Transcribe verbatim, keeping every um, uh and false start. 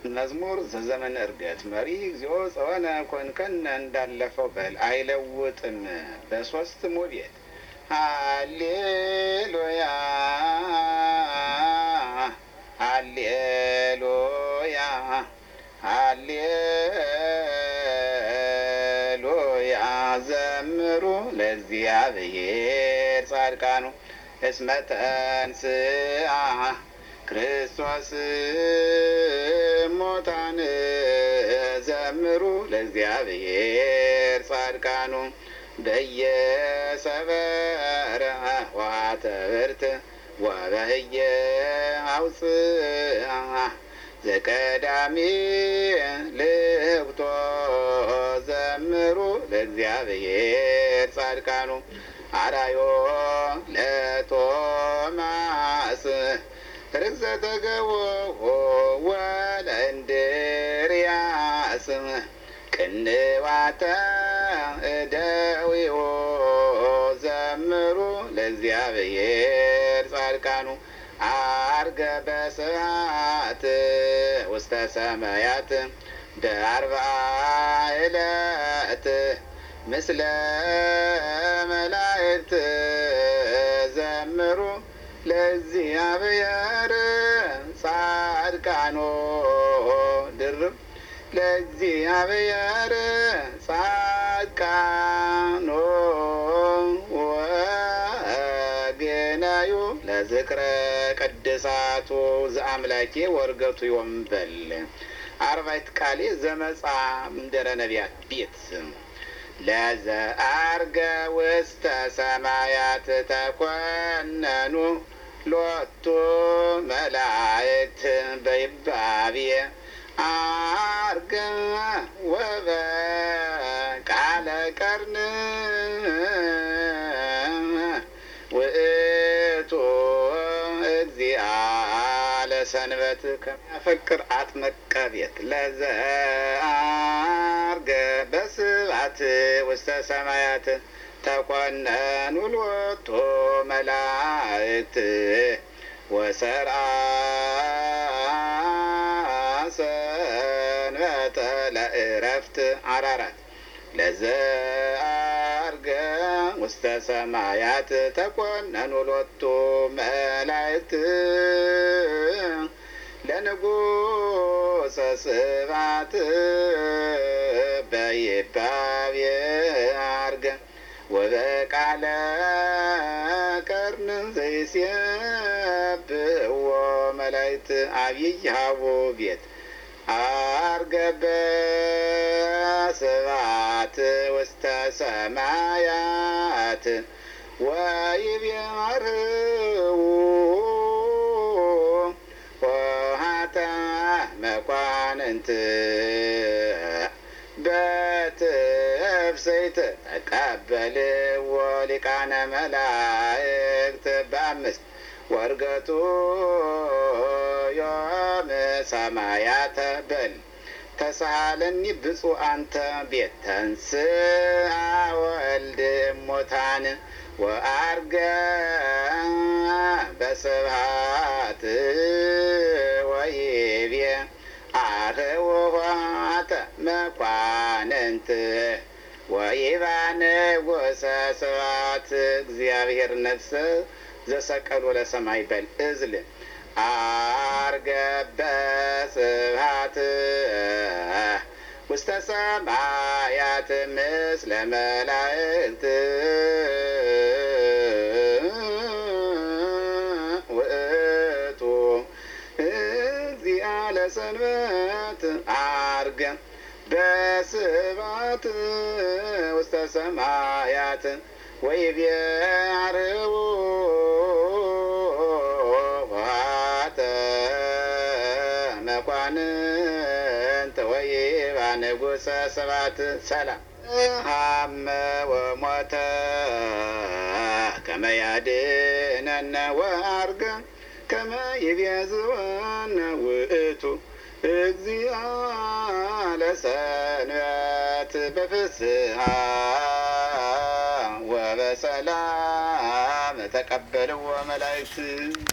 መዝሙር ዘዘመን እርገት መሪ እግዚኦ ጸወነ ኮንከነ እንዳለፈው በል አይለውጥም በሶስት ሙቤት ሃሌሉያ ሃሌሉያ ሃሌሉያ ዘምሩ ለእግዚአብሔር ጻድቃኑ እስመ ተንሥአ ክርስቶስ ሙታን ዘምሩ ለእግዚአብሔር ጻድቃኑ በየሰበረ ዋተብርት ወበህየ አውፅአ ዘቀዳሚ ልህብቶ ዘምሩ ለእግዚአብሔር ጻድቃኑ አራዮ ለቶማስ ርግዘተ ገቦ ወለእንድርያስ ቅንዋተ እደዊዎ ዘምሩ ለእግዚአብሔር ጻድቃኑ አርገ በስብሐት ውስተ ሰማያት በአርብዓ ዕለት ምስለ መላእክት ዘምሩ ለእግዚአብሔር ጻድቃኑ ድርብ ለእግዚአብሔር ጻድቃኑ ወገናዩ ለዝክረ ቅድሳቱ ዘአምላኬ ወርገቱ ይወንበል አርባዕት ቃሌ ዘመጻ እምድረ ነቢያት ቤት ለዘአርገ ውስተ ሰማያት ተኮነኑ ሎቱ መላእክት በይባብየ አርገ ወበቃለ ቀርን ውእቱ እግዚአ ለሰንበት ከሚያፈቅር አጥመቀ ቤት ለዘአርገ በስብሐት ውስተ ሰማያት ተኮነኑ ሎቱ መላእክት ወሰርዓ ሰንበተ ለዕረፍት አራራት ለዘአርገ ውስተ ሰማያት ተኮነኑ ሎቱ መላእክት ለንጉሠ ስብሐት በይባብየ አርገ ወበቃለ ቀርን ዘይሴብሕዎ መላእክት አብይሃቡ ቤት አርገ በስብሐት ውስተ ሰማያት ወይቤርሁ ኆኃተ መኳንንት በትፍሥሕት ተቀበልዎ ሊቃነ መላእክት በአምስት ወርገቱ ዮም ሰማያተ በል ተሳሃለኒ ብፁዕ አንተ ቤት ተንሥአ ወልድ እሙታን ወአርገ በስብሐት ወይቤ አርኅዉ ኆኃተ መኳንንት ወይባን ንጉሠ ስብሐት እግዚአብሔር ነፍስ ዘሰቀሉ ለሰማይ በል እዝል አርገ በስብሐት ውስተ ሰማያት ምስለ መላእክት ውእቱ እግዚአ ለሰንበት አርገ በስብሐት ውስተ ሰማያት ወይቤርሁ ኆኃተ መኳንንት ወይባ ንጉሠ ስብሐት ሰላም ሀመ ወሞተ ከመ ያድኅነነ ወአርገ ከመ ይቤዝወነ ውእቱ እግዚአ ለሰንበት በፍስሐ ወበሰላም ተቀበልዎ መላእክት